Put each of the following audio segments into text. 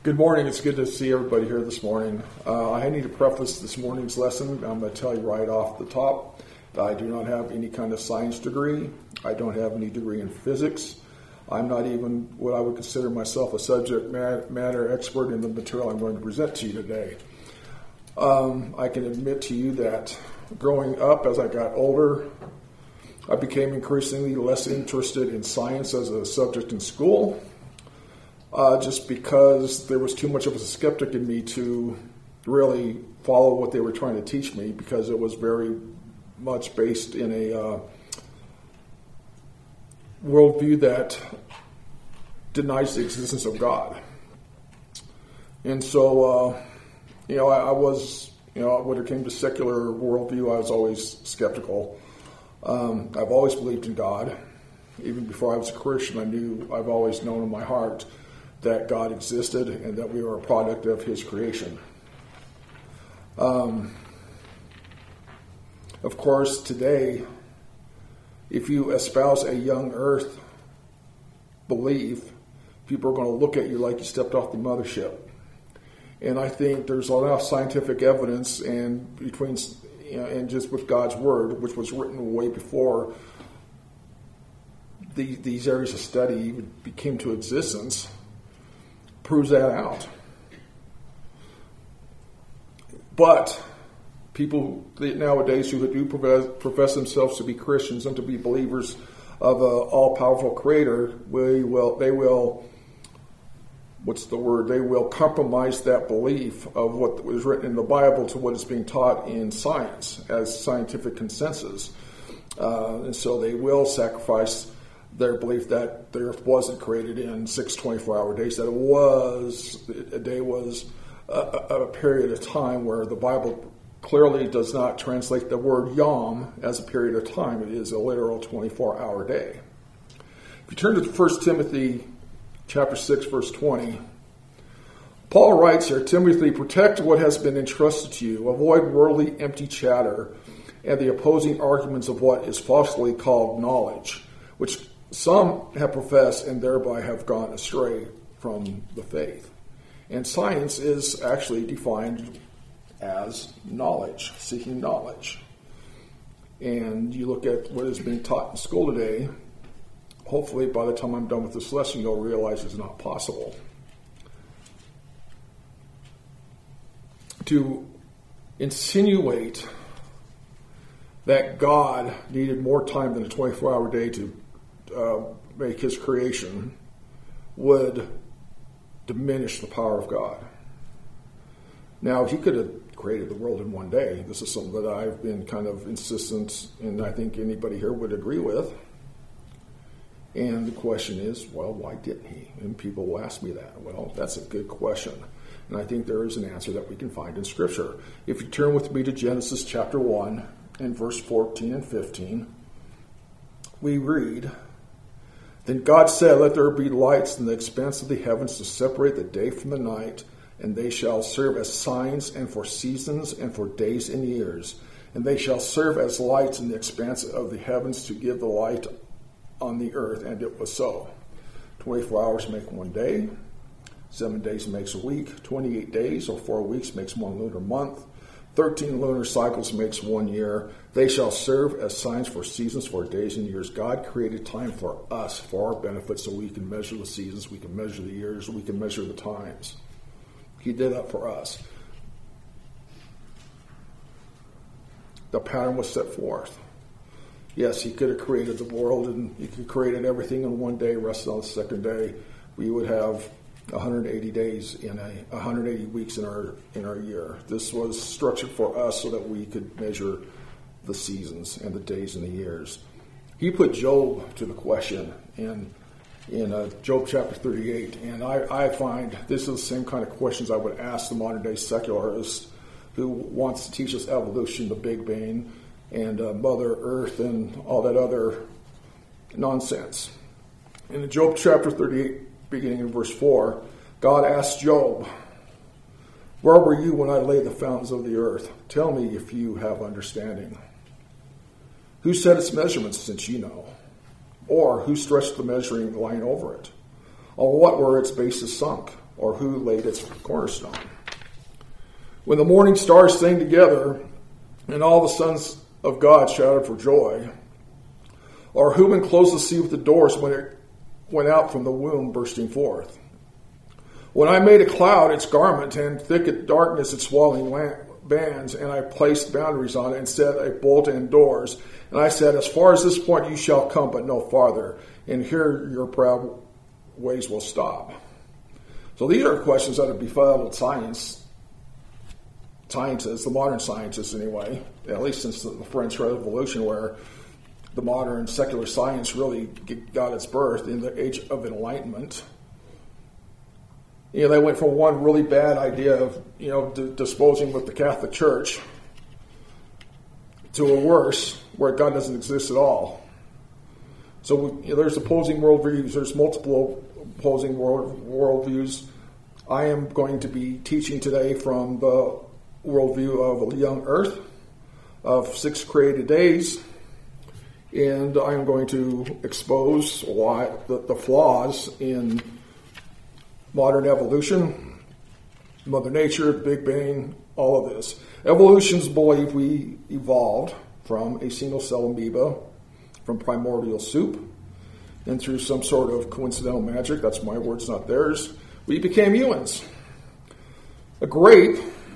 Good morning. It's good to see everybody here this morning. I need to preface this morning's lesson. I'm going to tell you right off the top that I do not have any kind of science degree. I don't have any degree in physics. I'm not even what I would consider myself a subject matter expert in the material I'm going to present to you today. I can admit to you that growing up, as I got older, I became increasingly less interested in science as a subject in school. Just because there was too much of a skeptic in me to really follow what they were trying to teach me, because it was very much based in a worldview that denies the existence of God. And so, I was, when it came to secular worldview, I was always skeptical. I've always believed in God. Even before I was a Christian, I've always known in my heart that God existed and that we were a product of His creation. Of course, today, if you espouse a young earth belief, people are going to look at you like you stepped off the mothership. And I think there's enough scientific evidence and just with God's Word, which was written way before these areas of study even came to existence, proves that out. But people nowadays who do profess themselves to be Christians and to be believers of an all-powerful Creator, they will compromise that belief of what was written in the Bible to what is being taught in science as scientific consensus. And so they will sacrifice their belief that the earth wasn't created in 6 24-hour days, that a day was a period of time where the Bible clearly does not translate the word yom as a period of time. It is a literal 24-hour day. If you turn to 1 Timothy chapter 6, verse 20, Paul writes here, Timothy, protect what has been entrusted to you. Avoid worldly empty chatter and the opposing arguments of what is falsely called knowledge, which some have professed and thereby have gone astray from the faith. And science is actually defined as knowledge, seeking knowledge. And you look at what is being taught in school today, hopefully by the time I'm done with this lesson, you'll realize it's not possible. To insinuate that God needed more time than a 24-hour day to make His creation would diminish the power of God. Now, He could have created the world in one day. This is something that I've been kind of insistent, and I think anybody here would agree with. And the question is, well, why didn't He? And people will ask me that. Well, that's a good question. And I think there is an answer that we can find in Scripture. If you turn with me to Genesis chapter 1 and verse 14 and 15, we read, Then God said, Let there be lights in the expanse of the heavens to separate the day from the night, and they shall serve as signs and for seasons and for days and years. And they shall serve as lights in the expanse of the heavens to give the light on the earth. And it was so. 24 hours make one day. 7 days makes a week. 28 days or 4 weeks makes one lunar month. 13 lunar cycles makes 1 year. They shall serve as signs for seasons, for days and years. God created time for us, for our benefit, so we can measure the seasons, we can measure the years, we can measure the times. He did that for us. The pattern was set forth. Yes, He could have created the world and He could have created everything in one day, rested on the second day. We would have 180 days 180 weeks in our year. This was structured for us so that we could measure the seasons and the days and the years. He put Job to the question in Job chapter 38, and I find this is the same kind of questions I would ask the modern day secularist who wants to teach us evolution, the Big Bang, and Mother Earth, and all that other nonsense. In Job chapter 38, beginning in verse 4, God asked Job, Where were you when I laid the fountains of the earth? Tell me if you have understanding. Who set its measurements, since you know? Or who stretched the measuring line over it? Or what were its bases sunk? or who laid its cornerstone? When the morning stars sang together, and all the sons of God shouted for joy, or who enclosed the sea with the doors when it went out from the womb bursting forth? When I made a cloud its garment, and thick darkness its swallowing bands, and I placed boundaries on it, and set a bolt and doors, and I said, as far as this point you shall come, but no farther, and here your proud ways will stop. So these are questions that have befuddled scientists, the modern scientists anyway, at least since the French Revolution, where the modern secular science really got its birth in the age of enlightenment. They went from one really bad idea of, disposing with the Catholic Church to a worse, where God doesn't exist at all. So there's opposing worldviews. There's multiple opposing worldviews. I am going to be teaching today from the worldview of a young earth, of 6 created days, and I am going to expose why the flaws in modern evolution, Mother Nature, Big Bang, all of this. Evolutionists believe we evolved from a single-cell amoeba, from primordial soup, and through some sort of coincidental magic, that's my words, not theirs, we became humans. A grape,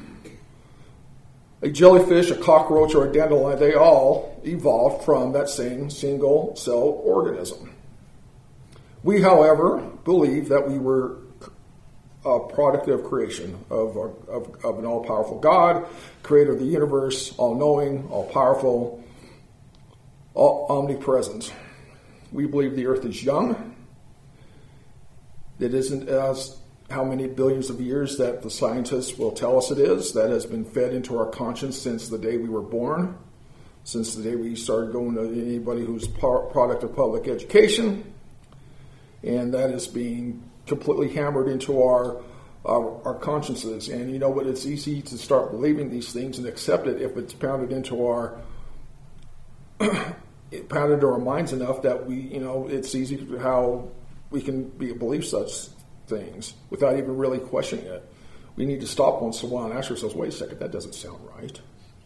a jellyfish, a cockroach, or a dandelion, they all evolved from that same single-cell organism. We, however, believe that we were a product of creation, of an all-powerful God, creator of the universe, all-knowing, all-powerful, omnipresent. We believe the earth is young. It isn't as how many billions of years that the scientists will tell us it is. That has been fed into our conscience since the day we were born, since the day we started going to anybody who's product of public education. And that is being completely hammered into our consciences. And you know what? It's easy to start believing these things and accept it if it's pounded into our minds enough that we, it's easy how we can believe such things without even really questioning it. We need to stop once in a while and ask ourselves, wait a second, that doesn't sound right.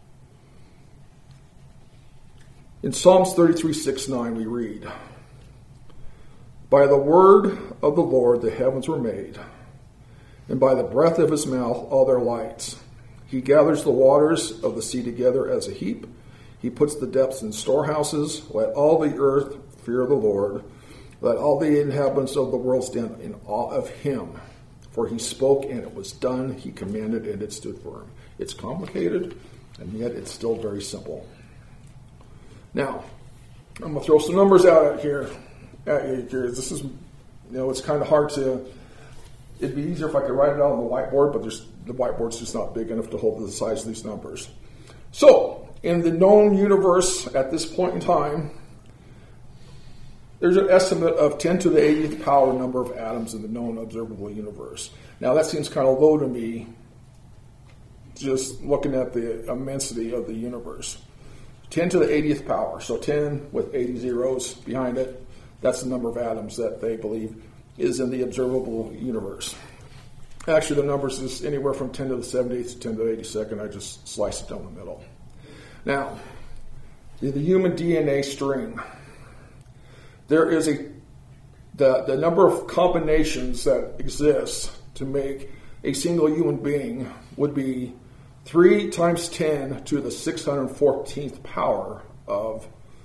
In Psalms 33:6-9 we read, by the word of the Lord the heavens were made, and by the breath of his mouth all their lights. He gathers the waters of the sea together as a heap. He puts the depths in storehouses. Let all the earth fear the Lord. Let all the inhabitants of the world stand in awe of him. For he spoke and it was done. He commanded and it stood firm. It's complicated, and yet it's still very simple. Now, I'm going to throw some numbers out at you here. This is, it's kind of hard to, it'd be easier if I could write it out on the whiteboard, but the whiteboard's just not big enough to hold the size of these numbers. So, in the known universe at this point in time, there's an estimate of 10 to the 80th power number of atoms in the known observable universe. Now, that seems kind of low to me, just looking at the immensity of the universe. 10 to the 80th power, so 10 with 80 zeros behind it. That's the number of atoms that they believe is in the observable universe. Actually, the numbers is anywhere from 10 to the 70th to 10 to the 82nd. I just slice it down the middle. Now, the human DNA string. There is the number of combinations that exist to make a single human being would be 3 times 10 to the 614th power of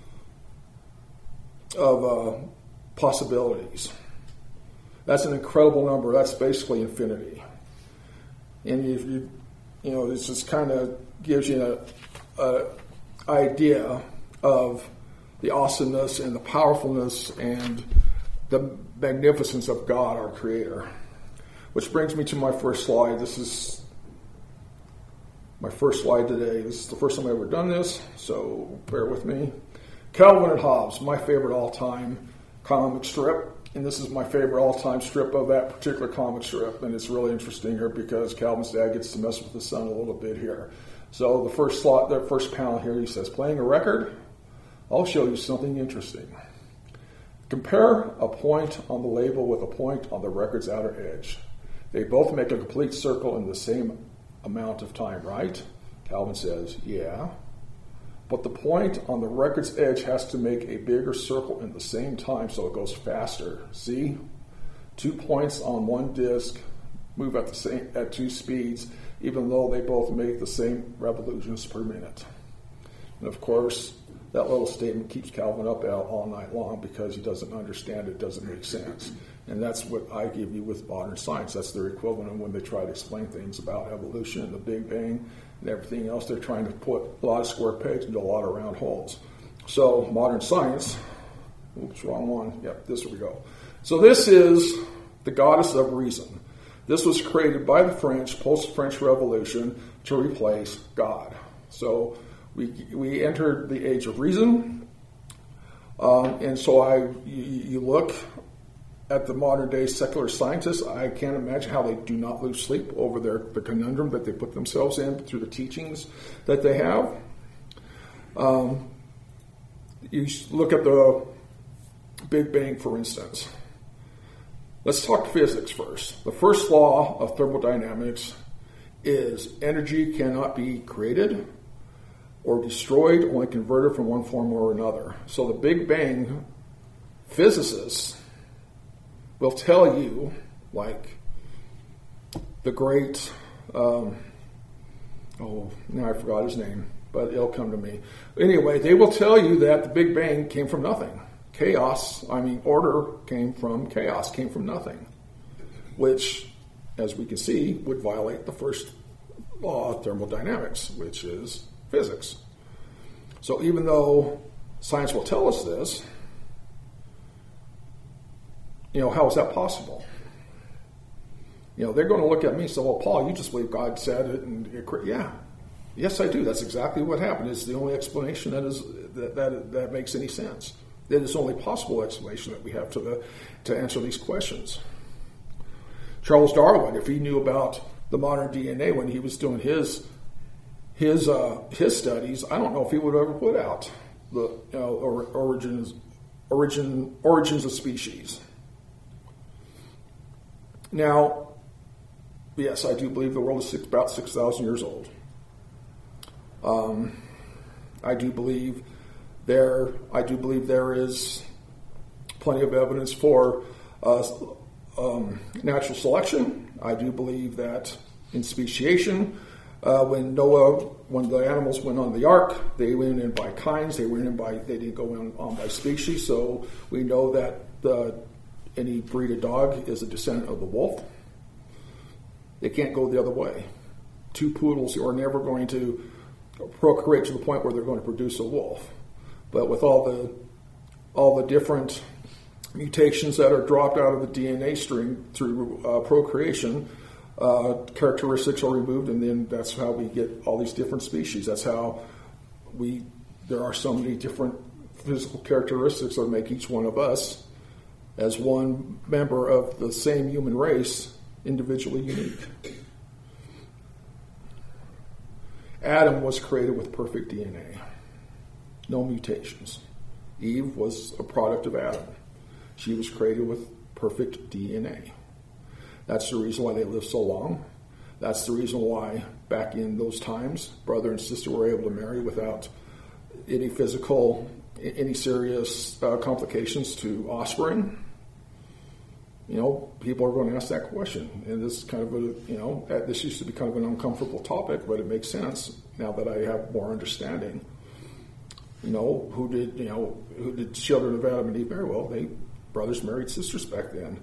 possibilities. That's an incredible number. That's basically infinity. And if this just kind of gives you an idea of the awesomeness and the powerfulness and the magnificence of God, our Creator. Which brings me to my first slide. This is my first slide today. This is the first time I've ever done this, so bear with me. Calvin and Hobbes, my favorite all-time comic strip. And this is my favorite all-time strip of that particular comic strip. And it's really interesting here because Calvin's dad gets to mess with his son a little bit here. So the first panel here, he says, playing a record? I'll show you something interesting. Compare a point on the label with a point on the record's outer edge. They both make a complete circle in the same amount of time, right? Calvin says, yeah. But the point on the record's edge has to make a bigger circle in the same time so it goes faster. See? 2 points on one disk move at two speeds, even though they both make the same revolutions per minute. And of course, that little statement keeps Calvin up all night long because he doesn't understand it, doesn't make sense. And that's what I give you with modern science. That's their equivalent of when they try to explain things about evolution and the Big Bang and everything else. They're trying to put a lot of square pegs into a lot of round holes. So modern science, oops, wrong one. Yep, this we go. So this is the goddess of reason. This was created by the French, post-French Revolution, to replace God. So we entered the age of reason, and so you look at the modern day secular scientists. I can't imagine how they do not lose sleep over the conundrum that they put themselves in through the teachings that they have. You look at the Big Bang, for instance. Let's talk physics first. The first law of thermodynamics is energy cannot be created or destroyed, only converted from one form or another. So the Big Bang physicists will tell you, like the great, now I forgot his name, but it'll come to me. Anyway, they will tell you that the Big Bang came from nothing. Order came from chaos, came from nothing, which, as we can see, would violate the first law of thermodynamics, which is physics. So even though science will tell us this, how is that possible? They're going to look at me and say, well, Paul, you just believe God said it. And yeah, yes, I do. That's exactly what happened. It's the only explanation that makes any sense. That is the only possible explanation that we have to answer these questions. Charles Darwin, if he knew about the modern DNA when he was doing his studies, I don't know if he would ever put out the origins of species. Now, yes, I do believe the world is about 6,000 years old. I do believe there is plenty of evidence for natural selection. I do believe that in speciation, when the animals went on the ark, they went in by kinds. They didn't go on by species. So we know that any breed of dog is a descendant of the wolf. It can't go the other way. Two poodles are never going to procreate to the point where they're going to produce a wolf. But with all the different mutations that are dropped out of the DNA string through procreation, characteristics are removed, and then that's how we get all these different species. That's how there are so many different physical characteristics that make each one of us, as one member of the same human race, individually unique. Adam was created with perfect DNA. No mutations. Eve was a product of Adam. She was created with perfect DNA. That's the reason why they lived so long. That's the reason why back in those times, brother and sister were able to marry without any serious complications to offspring. People are going to ask that question. And this is kind of this used to be kind of an uncomfortable topic, but it makes sense now that I have more understanding. Who did children of Adam and Eve marry? Well, brothers married sisters back then.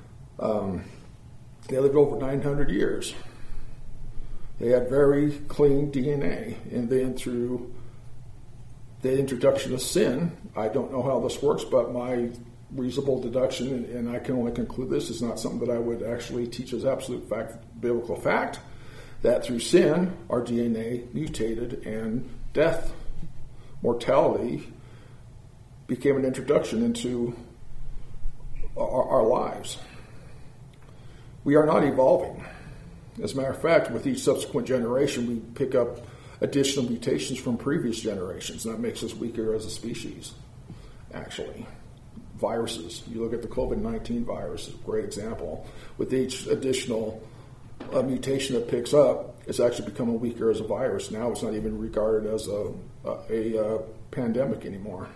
They lived over 900 years. They had very clean DNA. And then through the introduction of sin, I don't know how this works, but my reasonable deduction, and I can only conclude this, is not something that I would actually teach as absolute fact, biblical fact, that through sin, our DNA mutated and death, mortality, became an introduction into our lives. We are not evolving. As a matter of fact, with each subsequent generation, we pick up additional mutations from previous generations, and that makes us weaker as a species, actually. viruses. You look at the COVID-19 virus, it's a great example. With each additional mutation that picks up, it's actually becoming weaker as a virus. Now it's not even regarded as a pandemic anymore.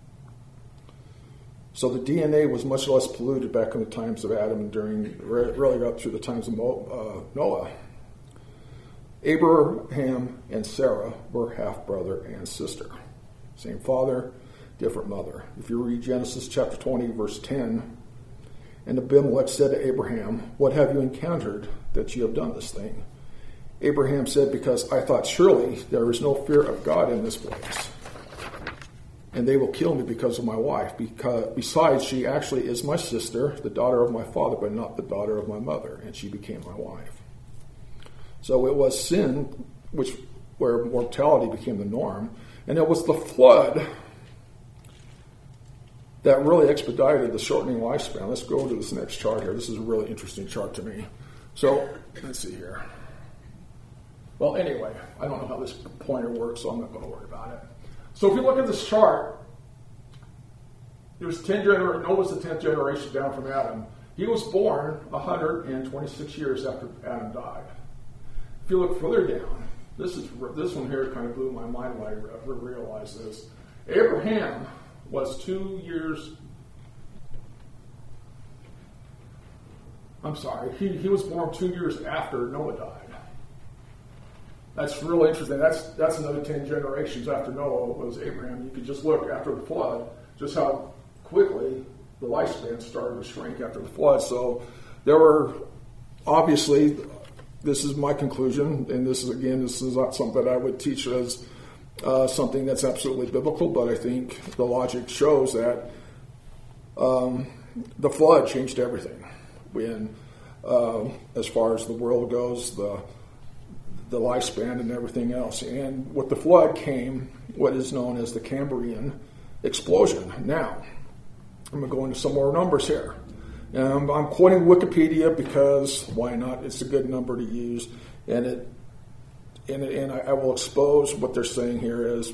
So the DNA was much less polluted back in the times of Adam and during really up through the times of Noah. Abraham and Sarah were half brother and sister. Same father, different mother. If you read Genesis chapter 20, verse 10, and Abimelech said to Abraham, "What have you encountered that you have done this thing?" Abraham said, "Because I thought surely there is no fear of God in this place, and they will kill me because of my wife. Besides, she actually is my sister, the daughter of my father, but not the daughter of my mother, and she became my wife." So it was sin where mortality became the norm, and it was the flood that really expedited the shortening lifespan. Let's go to this next chart here. This is a really interesting chart to me. So let's see here. Well, anyway, I don't know how this pointer works, so I'm not going to worry about it. So if you look at this chart, there's Noah's the 10th generation down from Adam. He was born 126 years after Adam died. If you look further down, this one here kind of blew my mind when I realized this. Abraham was 2 years. I'm sorry, he was born 2 years after Noah died. That's really interesting. That's another 10 generations after Noah was Abraham. You could just look after the flood, just how quickly the lifespan started to shrink after the flood. So there were obviously, this is my conclusion, and this is not something that I would teach as something that's absolutely biblical, but I think the logic shows that the flood changed everything. When, as far as the world goes, the lifespan and everything else. And with the flood came what is known as the Cambrian explosion. Now, I'm going to go into some more numbers here. I'm quoting Wikipedia because why not? It's a good number to use, and I will expose what they're saying here as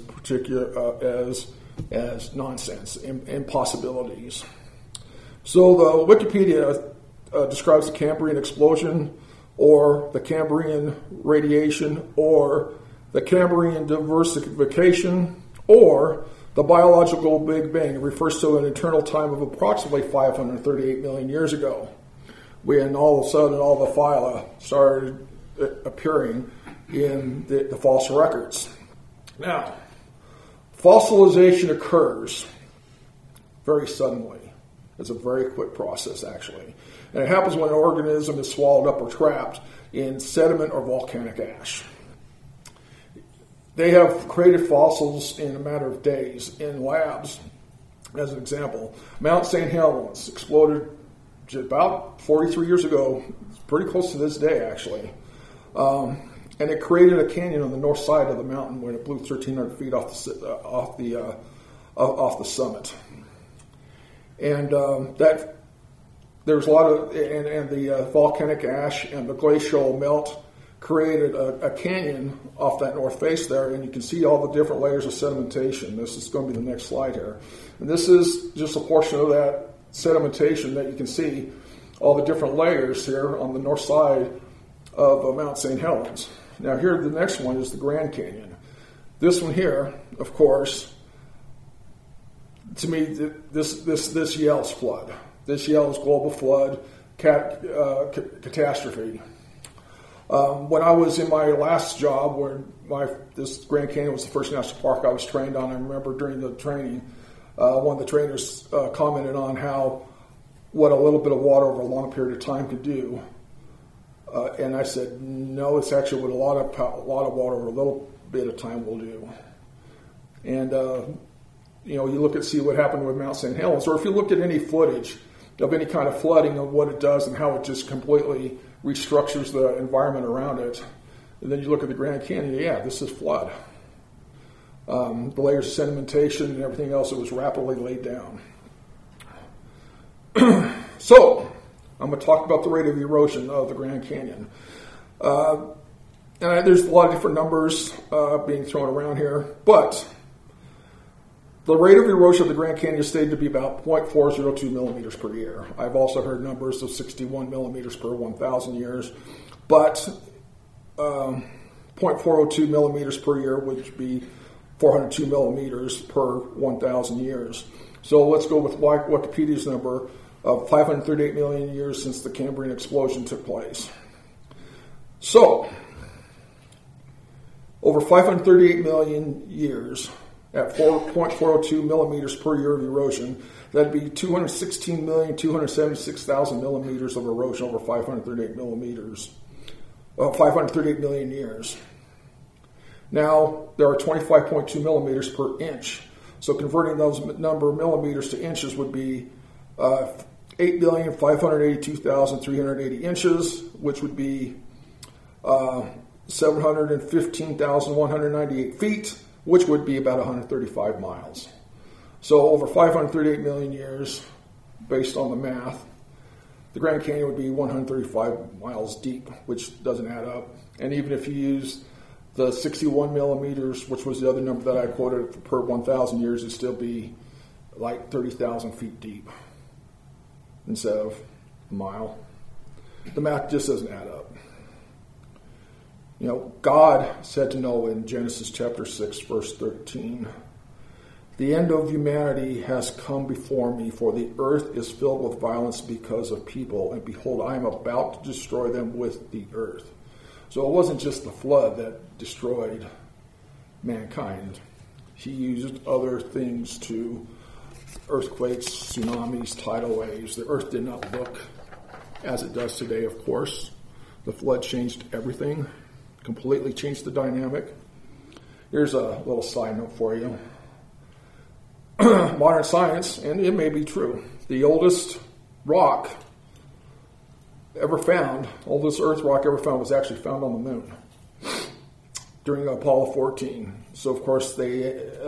as nonsense, impossibilities. So the Wikipedia describes the Cambrian explosion, or the Cambrian radiation, or the Cambrian diversification, or the biological Big Bang. It refers to an eternal time of approximately 538 million years ago, when all of a sudden all the phyla started appearing in the fossil records. Now, fossilization occurs very suddenly. It's a very quick process, actually. And it happens when an organism is swallowed up or trapped in sediment or volcanic ash. They have created fossils in a matter of days in labs. As an example, Mount St. Helens exploded about 43 years ago. It's pretty close to this day, actually. And it created a canyon on the north side of the mountain when it blew 1,300 feet off the summit. And that there's a lot of, and the volcanic ash and the glacial melt created a canyon off that north face there, and you can see all the different layers of sedimentation. This is going to be the next slide here. And this is just a portion of that sedimentation that you can see, all the different layers here on the north side of Mount St. Helens. Now here, the next one is the Grand Canyon. This one here, of course, to me, this yells flood. This yells global flood, catastrophe. When I was in my last job, where this Grand Canyon was the first national park I was trained on, I remember during the training, one of the trainers commented on what a little bit of water over a long period of time could do. And I said, no, it's actually what a lot of water over a little bit of time will do. And you look at see what happened with Mount St. Helens, or if you look at any footage of any kind of flooding and what it does and how it just completely restructures the environment around it, and then you look at the Grand Canyon, this is flood. The layers of sedimentation and everything else, it was rapidly laid down. So, I'm going to talk about the rate of erosion of the Grand Canyon. And there's a lot of different numbers being thrown around here, but The rate of erosion of the Grand Canyon is stated to be about 0.402 millimeters per year. I've also heard numbers of 61 millimeters per 1,000 years, but 0.402 millimeters per year would be 402 millimeters per 1,000 years. So let's go with Wikipedia's number of 538 million years since the Cambrian explosion took place. So, over 538 million years at 4.402 millimeters per year of erosion, that'd be 216,276,000 millimeters of erosion over 538 million years. Now, there are 25.2 millimeters per inch. So converting those number of millimeters to inches would be 8,582,380 inches, which would be 715,198 feet, which would be about 135 miles. So over 538 million years, based on the math, the Grand Canyon would be 135 miles deep, which doesn't add up. And even if you use the 61 millimeters, which was the other number that I quoted per 1,000 years, it'd still be like 30,000 feet deep instead of a mile. The math just doesn't add up. You know, God said to Noah in Genesis chapter 6, verse 13, "The end of humanity has come before me, for the earth is filled with violence because of people, and behold, I am about to destroy them with the earth." So it wasn't just the flood that destroyed mankind. He used other things to earthquakes, tsunamis, tidal waves. The earth did not look as it does today, of course. The flood changed everything, completely changed the dynamic. Here's a little side note for you. Modern science, and it may be true, the oldest rock ever found, oldest Earth rock ever found, was actually found on the moon during Apollo 14. So, of course, they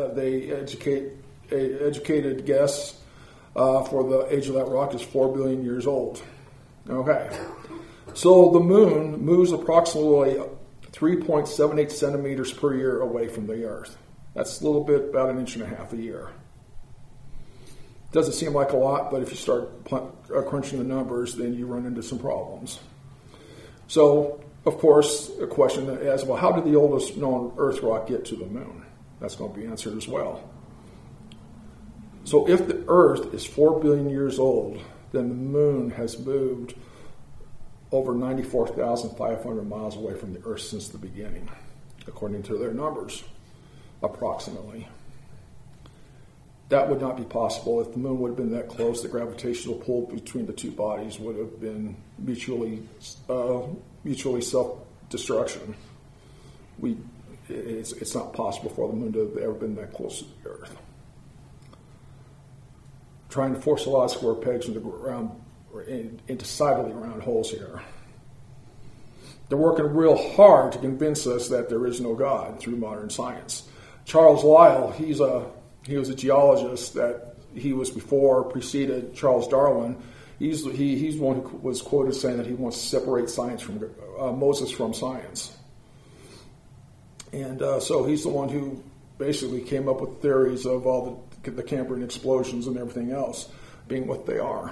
educated guess for the age of that rock is 4 billion years old. Okay. So the moon moves approximately 3.78 centimeters per year away from the Earth. That's a little bit, about 1.5 inches a year. Doesn't seem like a lot, but if you start crunching the numbers, then you run into some problems. So, of course, a question is, well, how did the oldest known Earth rock get to the moon? That's going to be answered as well. So if the Earth is 4 billion years old, then the moon has moved over 94,500 miles away from the Earth since the beginning, according to their numbers, approximately. That would not be possible. If the moon would have been that close, the gravitational pull between the two bodies would have been mutually self-destruction. It's not possible for the moon to have ever been that close to the Earth. Trying to force a lot of square pegs into decidedly round holes here. They're working real hard to convince us that there is no God through modern science. Charles Lyell, he was a geologist that preceded Charles Darwin. He's one who was quoted saying that he wants to separate science from Moses from science. And so he's the one who basically came up with theories of all the Cambrian explosions and everything else being what they are.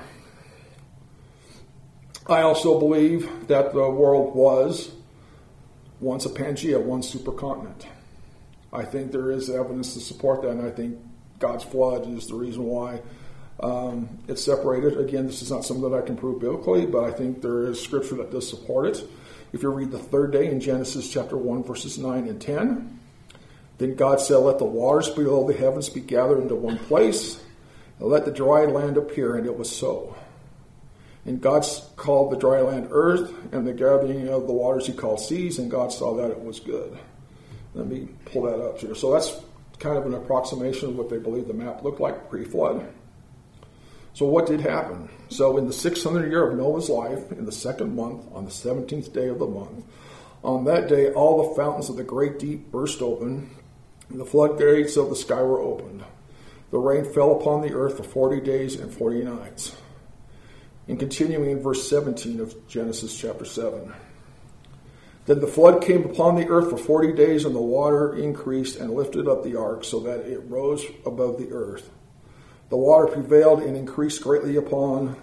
I also believe that the world was once a Pangea, one supercontinent. I think there is evidence to support that, and I think God's flood is the reason why it's separated. Again, this is not something that I can prove biblically, but I think there is scripture that does support it. If you read the third day in Genesis chapter 1, verses 9 and 10, then God said, "Let the waters below the heavens be gathered into one place, and let the dry land appear," and it was so. And God called the dry land earth, and the gathering of the waters he called seas, and God saw that it was good. Let me pull that up here. So that's kind of an approximation of what they believe the map looked like pre-flood. So what did happen? So in the 600th year of Noah's life, in the second month, on the 17th day of the month, on that day all the fountains of the great deep burst open, and the floodgates of the sky were opened. The rain fell upon the earth for 40 days and 40 nights. And continuing in verse 17 of Genesis chapter 7. Then the flood came upon the earth for 40 days, and the water increased and lifted up the ark so that it rose above the earth. The water prevailed and increased greatly upon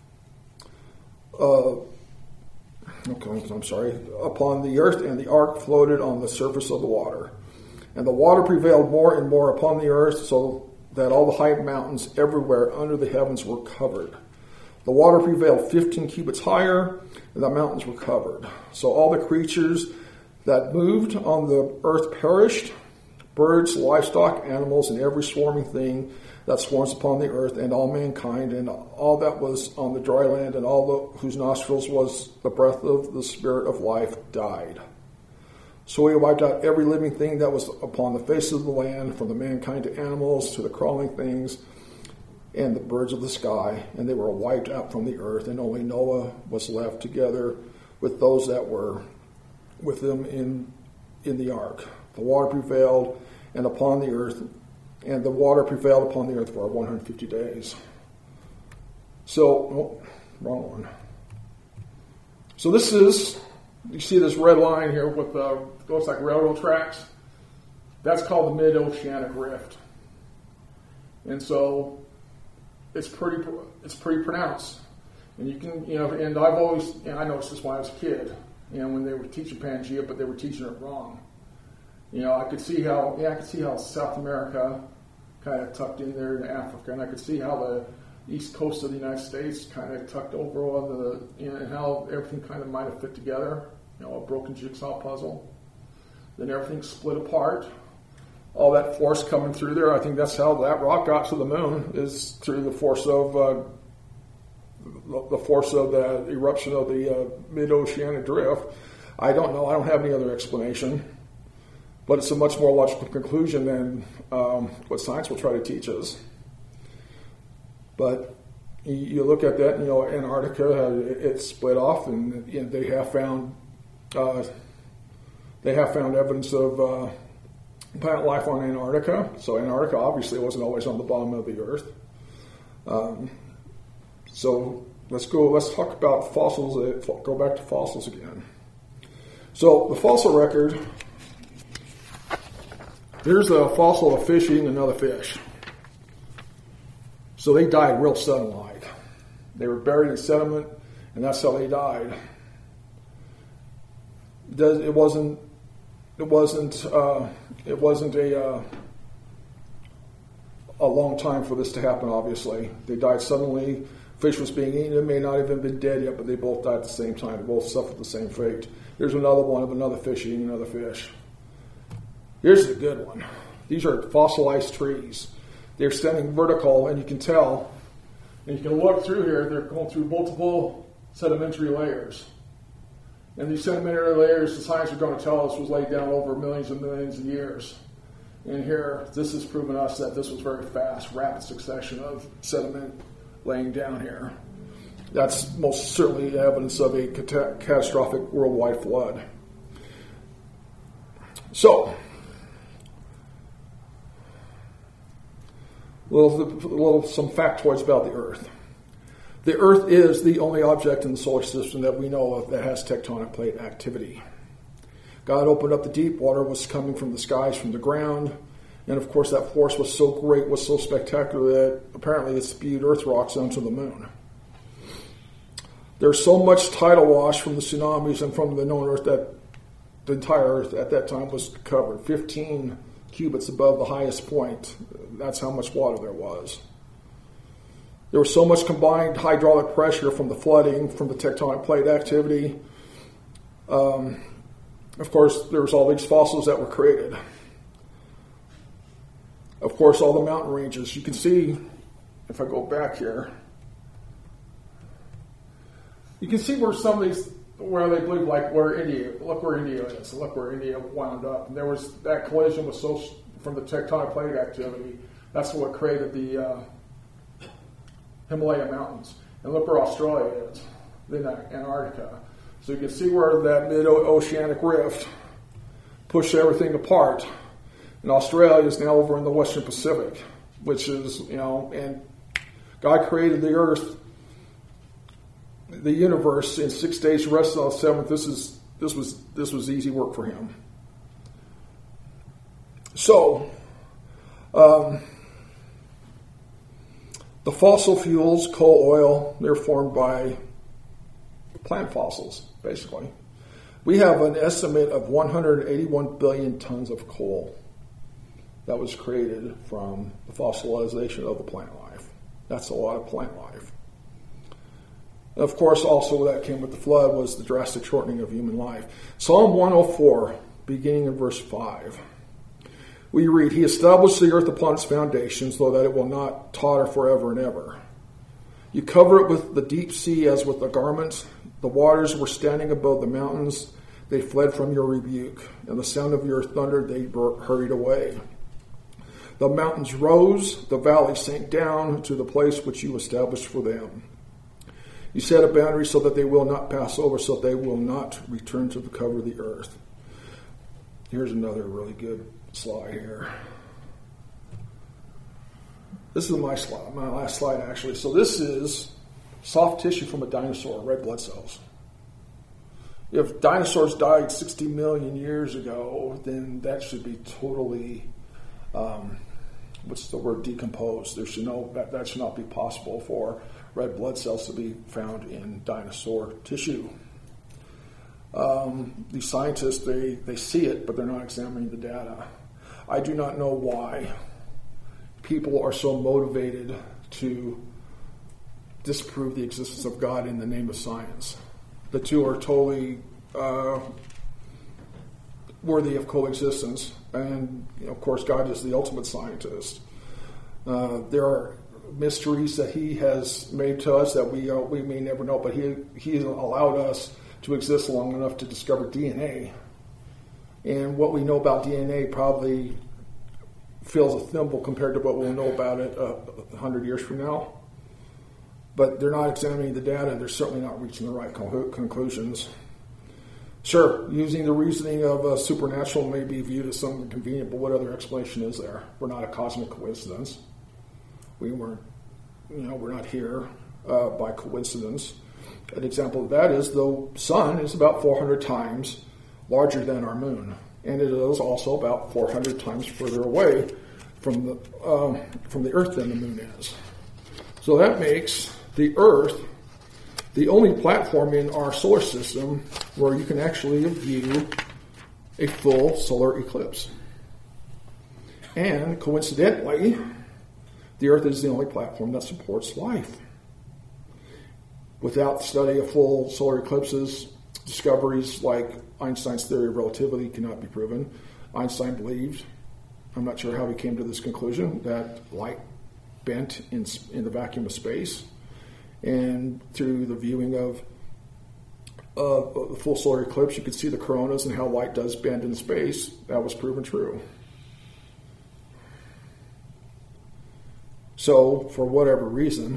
upon the earth, and the ark floated on the surface of the water. And the water prevailed more and more upon the earth, so that all the high mountains everywhere under the heavens were covered. The water prevailed 15 cubits higher, and the mountains were covered. So all the creatures that moved on the earth perished, birds, livestock, animals, and every swarming thing that swarms upon the earth, and all mankind, and all that was on the dry land, and all whose nostrils was the breath of the Spirit of life, died. So he wiped out every living thing that was upon the face of the land, from the mankind to animals to the crawling things and the birds of the sky, and they were wiped out from the earth, and only Noah was left together with those that were with him in the ark. The water prevailed upon the earth, and the water prevailed upon the earth for 150 days. So, wrong one. So this is, you see this red line here with looks like railroad tracks. That's called the Mid-Oceanic Rift. And so it's pretty pronounced. And you can, and I noticed this when I was a kid, when they were teaching Pangea, but they were teaching it wrong. I could see how South America kind of tucked in there into Africa, and I could see how the east coast of the United States kind of tucked over on and how everything kind of might have fit together, a broken jigsaw puzzle. Then everything split apart. All that force coming through there, I think that's how that rock got to the moon, is through the force of the eruption of the mid-oceanic drift. I don't know. I don't have any other explanation. But it's a much more logical conclusion than what science will try to teach us. But you look at that, Antarctica, it split off, and they have found evidence of plant life on Antarctica. So Antarctica obviously wasn't always on the bottom of the earth. So let's talk about fossils. Go back to fossils again. So the fossil record. Here's a fossil of a fish eating another fish. So they died real sudden-like. They were buried in sediment, and that's how they died. It wasn't a long time for this to happen. Obviously, they died suddenly. Fish was being eaten. It may not have even been dead yet, but they both died at the same time. They both suffered the same fate. Here's another one of another fish eating another fish. Here's the good one. These are fossilized trees. They're standing vertical, and you can tell, and you can look through here, they're going through multiple sedimentary layers. And these sedimentary layers, the science are going to tell us, was laid down over millions and millions of years. And here, this has proven us that this was very fast, rapid succession of sediment laying down here. That's most certainly evidence of a catastrophic worldwide flood. So, some factoids about the Earth. The Earth is the only object in the solar system that we know of that has tectonic plate activity. God opened up the deep. Water was coming from the skies, from the ground. And of course, that force was so great, was so spectacular that apparently it spewed earth rocks onto the moon. There's so much tidal wash from the tsunamis and from the known Earth that the entire Earth at that time was covered. 15 cubits above the highest point. That's how much water there was. There was so much combined hydraulic pressure from the flooding, from the tectonic plate activity. Of course, there was all these fossils that were created. Of course, all the mountain ranges. You can see, if I go back here, you can see where some of these, where they believe, like where India, look where India is, look where India wound up. And there was, that collision was so, from the tectonic plate activity, that's what created the Himalaya mountains. And look where Australia is, then Antarctica. So you can see where that mid-oceanic rift pushed everything apart. And Australia is now over in the Western Pacific, which is, and God created the earth, the universe in 6 days, rested on the seventh. This was easy work for him. So, the fossil fuels, coal, oil, they're formed by plant fossils, basically. We have an estimate of 181 billion tons of coal that was created from the fossilization of the plant life. That's a lot of plant life. And of course, also that came with the flood was the drastic shortening of human life. Psalm 104, beginning in verse 5. We read, He established the earth upon its foundations, so that it will not totter forever and ever. You cover it with the deep sea as with a garment. The waters were standing above the mountains. They fled from your rebuke. And the sound of your thunder they hurried away. The mountains rose, the valleys sank down to the place which you established for them. You set a boundary so that they will not pass over, so that they will not return to the cover of the earth. Here's another really good slide here. This is my slide, my last slide actually. So this is soft tissue from a dinosaur, red blood cells. If dinosaurs died 60 million years ago, then that should be totally, decomposed. That should not be possible for red blood cells to be found in dinosaur tissue. These scientists, they see it, but they're not examining the data. I do not know why people are so motivated to disprove the existence of God in the name of science. The two are totally worthy of coexistence. And, of course, God is the ultimate scientist. There are mysteries that He has made to us that we may never know, but He has allowed us to exist long enough to discover DNA. And what we know about DNA probably fills a thimble compared to what we'll know about it 100 years from now. But they're not examining the data, and they're certainly not reaching the right conclusions. Sure, using the reasoning of supernatural may be viewed as something convenient, but what other explanation is there? We're not a cosmic coincidence. We're not here by coincidence. An example of that is the sun is about 400 times larger than our moon, and it is also about 400 times further away from the Earth than the moon is. So that makes the Earth the only platform in our solar system where you can actually view a full solar eclipse. And coincidentally, the Earth is the only platform that supports life. Without the study of full solar eclipses, discoveries like Einstein's theory of relativity cannot be proven. Einstein believed, I'm not sure how he came to this conclusion, that light bent in the vacuum of space. And through the viewing of the full solar eclipse, you could see the coronas and how light does bend in space. That was proven true. So, for whatever reason,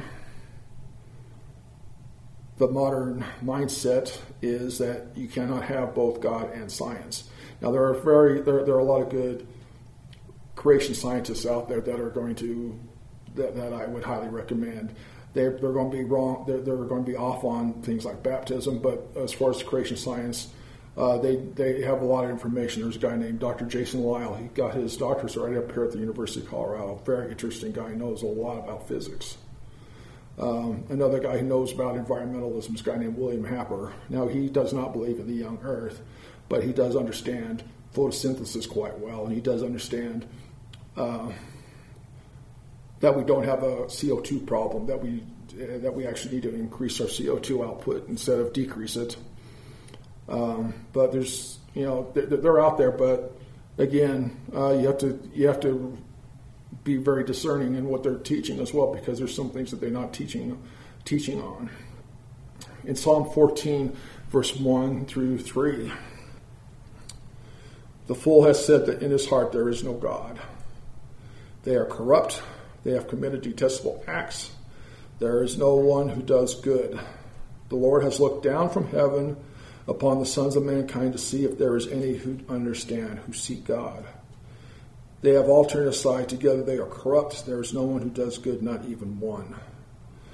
the modern mindset is that you cannot have both God and science. Now, there are a lot of good creation scientists out there that are going to that I would highly recommend. They're going to be wrong. They're going to be off on things like baptism, but as far as creation science, they have a lot of information. There's a guy named Dr. Jason Lisle. He got his doctorate right up here at the University of Colorado. Very interesting guy. He knows a lot about physics. Another guy who knows about environmentalism is a guy named William Happer. Now, he does not believe in the young Earth, but he does understand photosynthesis quite well, and he does understand that we don't have a CO2 problem, that we actually need to increase our CO2 output instead of decrease it. But there's, they're out there, but again, you have to be very discerning in what they're teaching as well, because there's some things that they're not teaching on. In Psalm 14, verse 1 through 3, the fool has said that in his heart there is no God. They are corrupt. They have committed detestable acts. There is no one who does good. The Lord has looked down from heaven upon the sons of mankind to see if there is any who understand, who seek God. They have all turned aside. Together they are corrupt. There is no one who does good, not even one.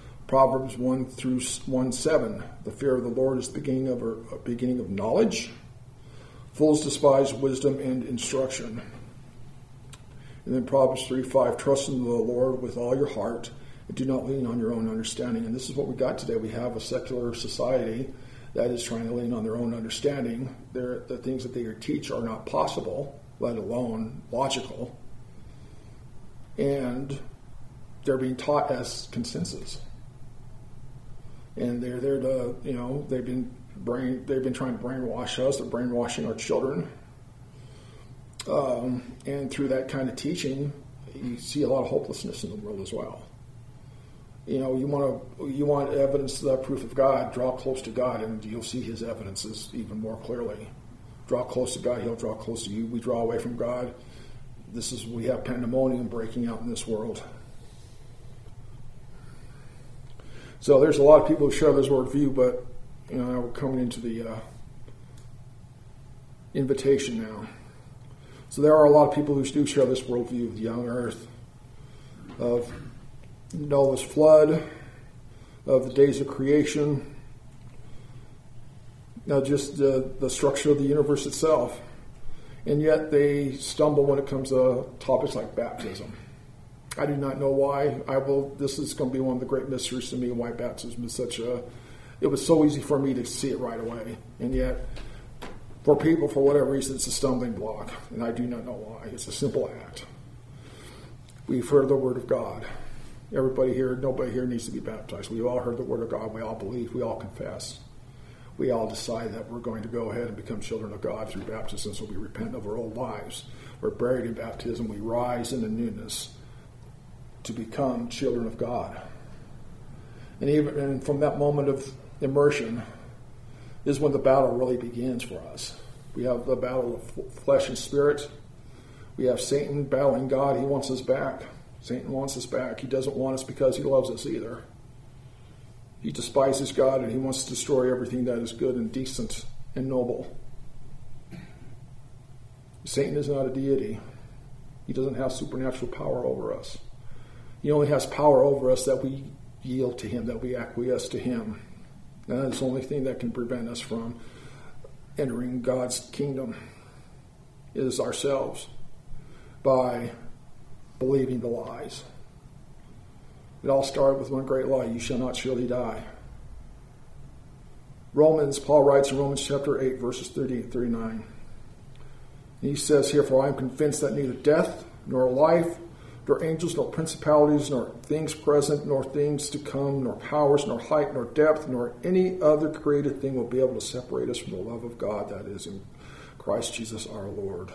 Proverbs 1 through 1:7. The fear of the Lord is the beginning of knowledge. Fools despise wisdom and instruction. And then Proverbs 3:5, trust in the Lord with all your heart and do not lean on your own understanding. And this is what we got today. We have a secular society that is trying to lean on their own understanding. The things that they teach are not possible, let alone logical. And they're being taught as consensus. And they're there to, they've been trying to brainwash us. They're brainwashing our children. And through that kind of teaching, you see a lot of hopelessness in the world as well. You want evidence, the proof of God, draw close to God, and you'll see his evidences even more clearly. Draw close to God, he'll draw close to you. We draw away from God. We have pandemonium breaking out in this world. So there's a lot of people who share this worldview, but we're coming into the invitation now. So there are a lot of people who do share this worldview of the young earth, of Noah's flood, of the days of creation, just the structure of the universe itself. And yet they stumble when it comes to topics like baptism. I do not know why. This is going to be one of the great mysteries to me, why baptism is it was so easy for me to see it right away. And yet, for people, for whatever reason, it's a stumbling block. And I do not know why. It's a simple act. We've heard the word of God. Nobody here needs to be baptized. We've all heard the word of God. We all believe. We all confess. We all decide that we're going to go ahead and become children of God through baptism, so we repent of our old lives. We're buried in baptism. We rise into newness to become children of God. And from that moment of immersion is when the battle really begins for us. We have the battle of flesh and spirit. We have Satan battling God. He wants us back. Satan wants us back. He doesn't want us because he loves us either. He despises God and he wants to destroy everything that is good and decent and noble. Satan is not a deity. He doesn't have supernatural power over us. He only has power over us that we yield to him, that we acquiesce to him. And that is the only thing that can prevent us from entering God's kingdom, is ourselves, by believing the lies. It all started with one great lie: you shall not surely die. Paul writes in Romans chapter 8, verses 30 and 39. He says here, for I am convinced that neither death, nor life, nor angels, nor principalities, nor things present, nor things to come, nor powers, nor height, nor depth, nor any other created thing will be able to separate us from the love of God that is in Christ Jesus our Lord.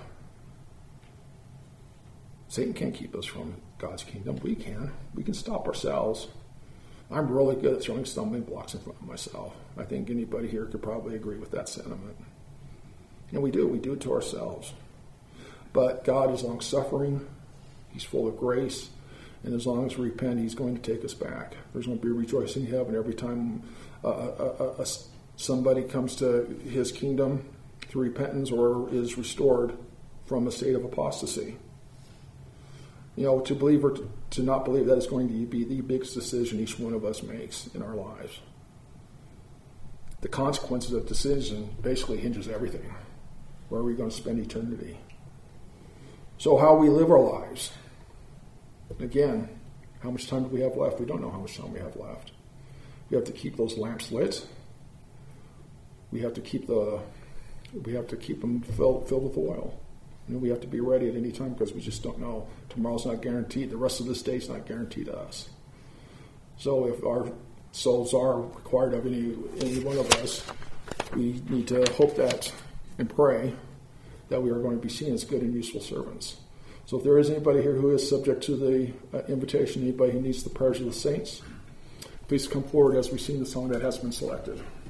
Satan can't keep us from God's kingdom. We can. We can stop ourselves. I'm really good at throwing stumbling blocks in front of myself. I think anybody here could probably agree with that sentiment. And we do. We do it to ourselves. But God is long-suffering. He's full of grace. And as long as we repent, he's going to take us back. There's going to be rejoicing in heaven every time somebody comes to his kingdom through repentance or is restored from a state of apostasy. To believe or to not believe, that is going to be the biggest decision each one of us makes in our lives. The consequences of decision basically hinges everything. Where are we going to spend eternity? So how we live our lives. Again, how much time do we have left? We don't know how much time we have left. We have to keep those lamps lit. We have to keep them filled with oil. And we have to be ready at any time because we just don't know. Tomorrow's not guaranteed. The rest of this day's not guaranteed to us. So if our souls are required of any one of us, we need to hope that and pray that we are going to be seen as good and useful servants. So if there is anybody here who is subject to the invitation, anybody who needs the prayers of the saints, please come forward as we sing the song that has been selected.